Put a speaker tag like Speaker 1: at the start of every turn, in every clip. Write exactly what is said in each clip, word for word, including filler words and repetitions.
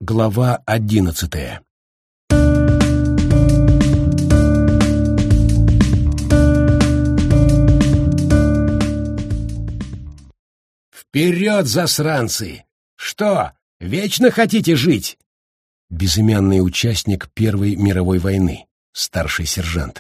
Speaker 1: Глава одиннадцатая. «Вперед, засранцы! Что, вечно хотите жить?» Безымянный участник Первой мировой войны, старший сержант.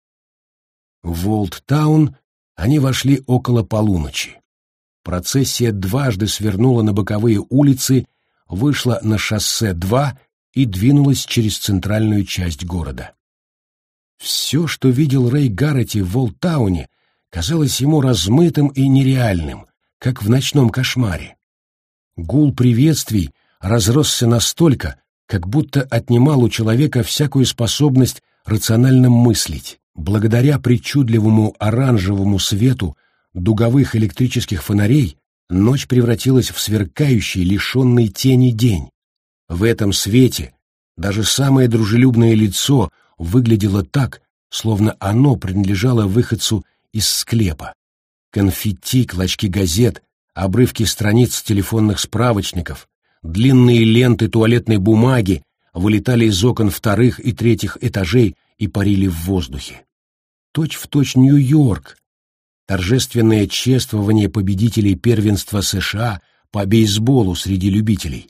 Speaker 1: В Олдтаун они вошли около полуночи. Процессия дважды свернула на боковые улицы, вышла на шоссе два и двинулась через центральную часть города. Все, что видел Рэй Гарретти в Олдтауне, казалось ему размытым и нереальным, как в ночном кошмаре. Гул приветствий разросся настолько, как будто отнимал у человека всякую способность рационально мыслить. Благодаря причудливому оранжевому свету дуговых электрических фонарей ночь превратилась в сверкающий, лишенный тени день. В этом свете даже самое дружелюбное лицо выглядело так, словно оно принадлежало выходцу из склепа. Конфетти, клочки газет, обрывки страниц телефонных справочников, длинные ленты туалетной бумаги вылетали из окон вторых и третьих этажей и парили в воздухе. Точь-в-точь Нью-Йорк. Торжественное чествование победителей первенства США по бейсболу среди любителей.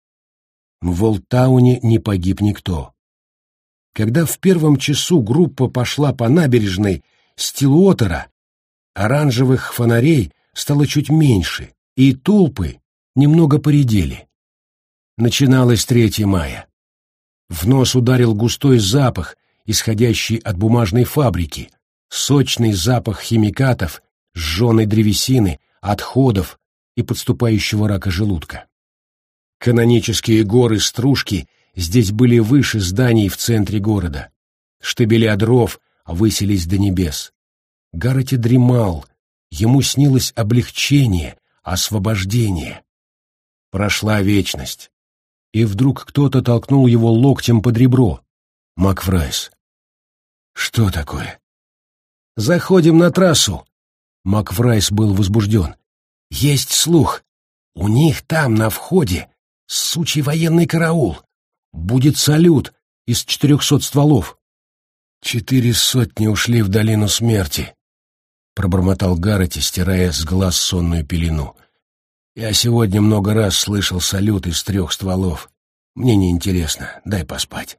Speaker 1: В Олдтауне не погиб никто. Когда в первом часу группа пошла по набережной Стиллуотера, оранжевых фонарей стало чуть меньше, и толпы немного поредели. Начиналось третьего мая. В нос ударил густой запах, исходящий от бумажной фабрики, сочный запах химикатов, сжженной древесины, отходов и подступающего рака желудка. Канонические горы стружки здесь были выше зданий в центре города. Штабеля дров высились до небес. Гарретти дремал, ему снилось облегчение, освобождение. Прошла вечность, и вдруг кто-то толкнул его локтем под ребро. Макврайс. «Что такое?» «Заходим на трассу!» Макврайс был возбужден. «Есть слух. У них там, на входе, сучий военный караул. Будет салют из четырехсот стволов». «Четыре сотни ушли в долину смерти», — пробормотал Гарретти, стирая с глаз сонную пелену. «Я сегодня много раз слышал салют из трех стволов. Мне неинтересно, дай поспать».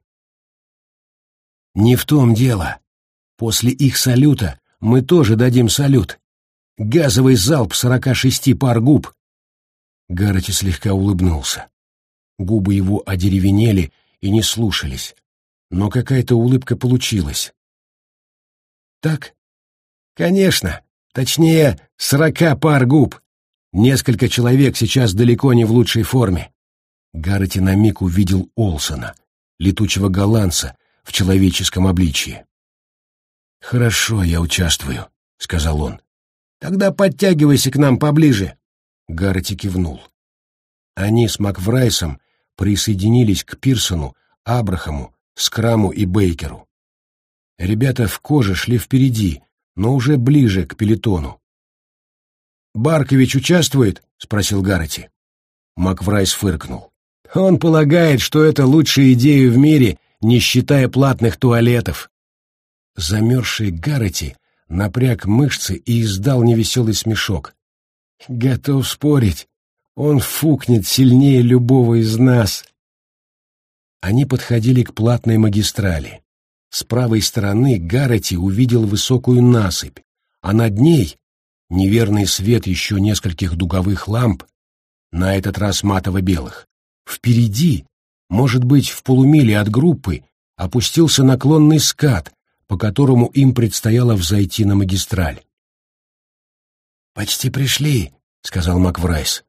Speaker 1: «Не в том дело. После их салюта мы тоже дадим салют. Газовый залп сорока шести пар губ». Гарретти слегка улыбнулся. Губы его одеревенели и не слушались, но какая-то улыбка получилась. «Так? Конечно. Точнее, сорока пар губ. Несколько человек сейчас далеко не в лучшей форме». Гарретти на миг увидел Олсона, летучего голландца, в человеческом обличье. «Хорошо, я участвую», — сказал он. «Тогда подтягивайся к нам поближе». Гарретти кивнул. Они с Макврайсом присоединились к Пирсону, Абрахаму, Скраму и Бейкеру. Ребята в коже шли впереди, но уже ближе к пелетону. «Баркович участвует?» — спросил Гарретти. Макврайс фыркнул. «Он полагает, что это лучшая идея в мире, не считая платных туалетов». Замерзший Гарретти напряг мышцы и издал невеселый смешок. «Готов спорить, он фукнет сильнее любого из нас». Они подходили к платной магистрали. С правой стороны Гарретти увидел высокую насыпь, а над ней неверный свет еще нескольких дуговых ламп, на этот раз матово-белых. Впереди, может быть, в полумиле от группы, опустился наклонный скат, по которому им предстояло взойти на магистраль. «Почти пришли», — сказал Макврайс.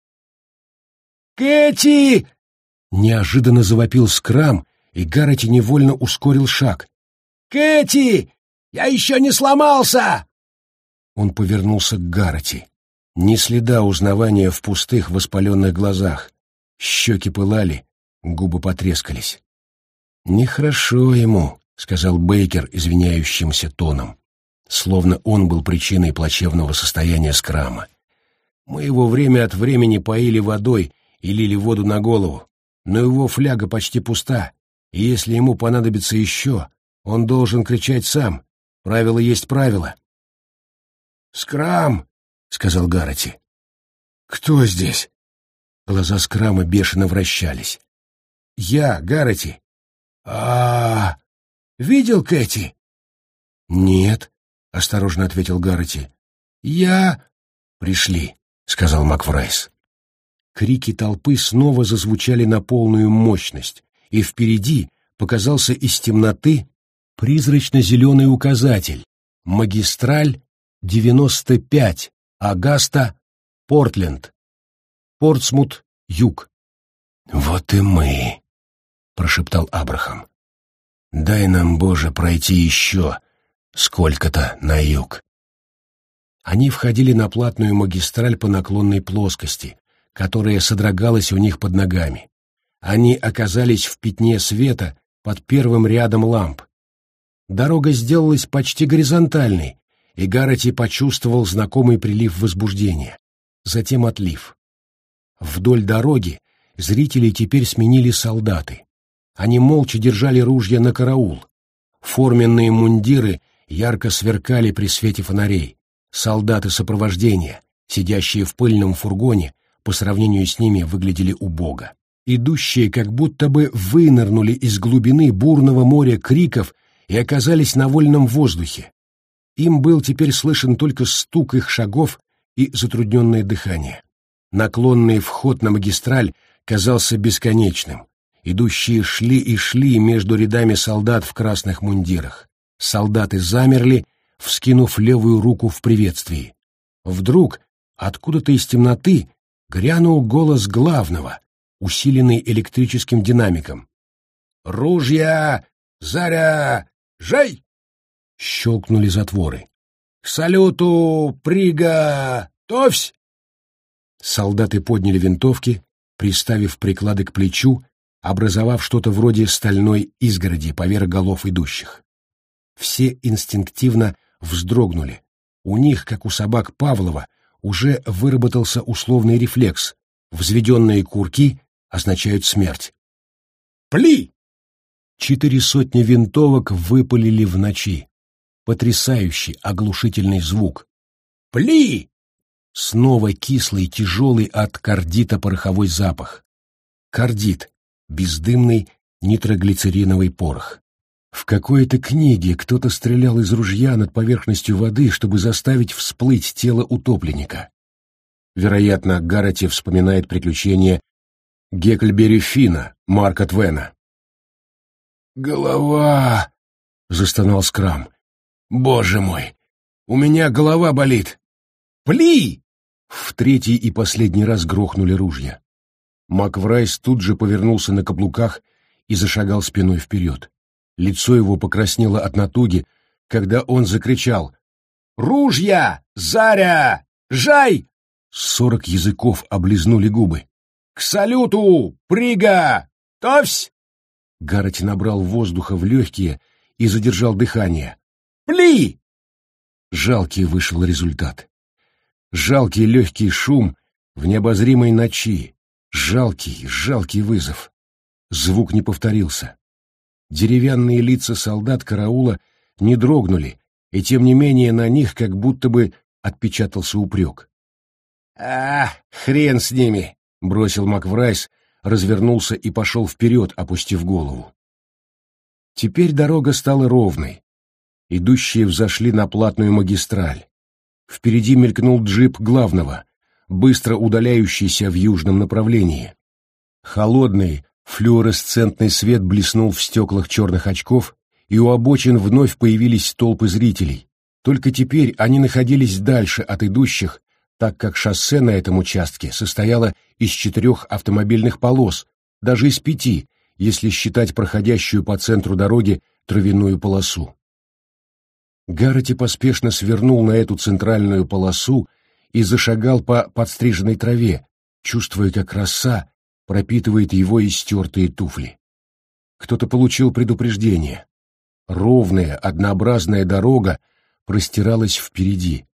Speaker 1: «Кэти!» — неожиданно завопил Скрам, и Гарретти невольно ускорил шаг. «Кэти! Я еще не сломался!» Он повернулся к Гарретти. Ни следа узнавания в пустых воспаленных глазах. Щеки пылали, губы потрескались. «Нехорошо ему», — сказал Бейкер извиняющимся тоном, словно он был причиной плачевного состояния Скрама. «Мы его время от времени поили водой и лили воду на голову, но его фляга почти пуста, и если ему понадобится еще, он должен кричать сам. Правило есть правило. «Скрам!» — сказал Гарроти. «Кто здесь?» Глаза Скрама бешено вращались. «Я, Гарроти». «А, -а, -а видел Кэти?» «Нет», — осторожно ответил Гарроти. «Я...» «Пришли», — сказал МакВрайс. Крики толпы снова зазвучали на полную мощность, и впереди показался из темноты призрачно-зеленый указатель «Магистраль девяносто пять, Агаста, Портленд, Портсмут, юг». «Вот и мы», — прошептал Абрахам. «Дай нам, Боже, пройти еще сколько-то на юг». Они входили на платную магистраль по наклонной плоскости, которая содрогалась у них под ногами. Они оказались в пятне света под первым рядом ламп. Дорога сделалась почти горизонтальной, и Гарроти почувствовал знакомый прилив возбуждения, затем отлив. Вдоль дороги зрители теперь сменили солдаты. Они молча держали ружья на караул. Форменные мундиры ярко сверкали при свете фонарей. Солдаты сопровождения, сидящие в пыльном фургоне, по сравнению с ними выглядели убого. Идущие как будто бы вынырнули из глубины бурного моря криков и оказались на вольном воздухе. Им был теперь слышен только стук их шагов и затрудненное дыхание. Наклонный вход на магистраль казался бесконечным. Идущие шли и шли между рядами солдат в красных мундирах. Солдаты замерли, вскинув левую руку в приветствии. Вдруг откуда-то из темноты грянул голос главного, усиленный электрическим динамиком. «Ружья! Заря! Жай!» Щелкнули затворы. «К салюту! Прига! Товсь!» Солдаты подняли винтовки, приставив приклады к плечу, образовав что-то вроде стальной изгороди поверх голов идущих. Все инстинктивно вздрогнули. У них, как у собак Павлова, уже выработался условный рефлекс. Взведенные курки означают смерть. «Пли!» Четыре сотни винтовок выпалили в ночи. Потрясающий оглушительный звук. «Пли!» Снова кислый, тяжелый от кардита пороховой запах. Кардит — бездымный нитроглицериновый порох. В какой-то книге кто-то стрелял из ружья над поверхностью воды, чтобы заставить всплыть тело утопленника. Вероятно, Гарроти вспоминает приключения Гекльберри Финна, Марка Твена. «Голова!» — застонал Скрам. «Боже мой! У меня голова болит!» «Пли!» В третий и последний раз грохнули ружья. МакВрайс тут же повернулся на каблуках и зашагал спиной вперед. Лицо его покраснело от натуги, когда он закричал: «Ружья! Заря! Жай!» Сорок языков облизнули губы. «К салюту! Прига! Товсь!» Гарроти набрал воздуха в легкие и задержал дыхание. «Пли!» Жалкий вышел результат. Жалкий легкий шум в необозримой ночи. Жалкий, жалкий вызов. Звук не повторился. Деревянные лица солдат караула не дрогнули, и тем не менее на них как будто бы отпечатался упрек. «А, хрен с ними!» — бросил МакВрайс, развернулся и пошел вперед, опустив голову. Теперь дорога стала ровной. Идущие взошли на платную магистраль. Впереди мелькнул джип главного, быстро удаляющийся в южном направлении. Холодный, флуоресцентный свет блеснул в стеклах черных очков, и у обочин вновь появились толпы зрителей. Только теперь они находились дальше от идущих, так как шоссе на этом участке состояло из четырех автомобильных полос, даже из пяти, если считать проходящую по центру дороги травяную полосу. Гарроти поспешно свернул на эту центральную полосу и зашагал по подстриженной траве, чувствуя, как роса пропитывает его истертые туфли. Кто-то получил предупреждение. Ровная, однообразная дорога простиралась впереди.